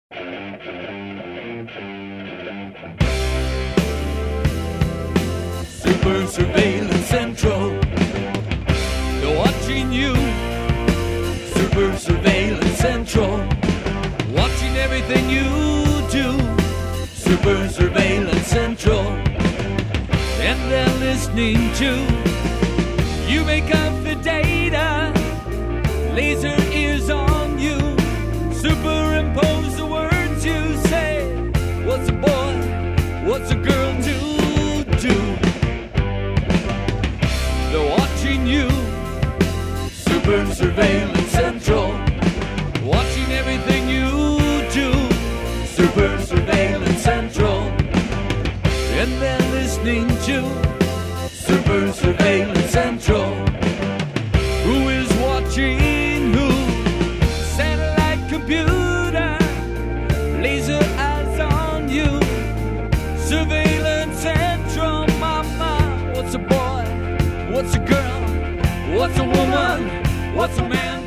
Super Surveillance Central, they're watching you. Super Surveillance Central, watching everything you do. Super Surveillance Central, and they're listening to you. Make up the data, laser ears on you. Superimpose the words you say. What's a boy? What's a girl to do? They're watching you. Super Surveillance Central, watching everything you do. Super Surveillance Central, and they're listening to Super Surveillance Central. Who is watching who? Satellite computer, laser eyes on you. Surveillance Central, mama. What's a boy? What's a girl? What's a woman? What's a man?